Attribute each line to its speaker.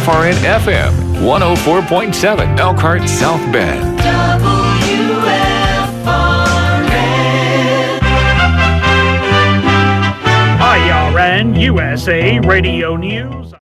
Speaker 1: WFRN FM 104.7 Elkhart South Bend.
Speaker 2: IRN USA Radio News.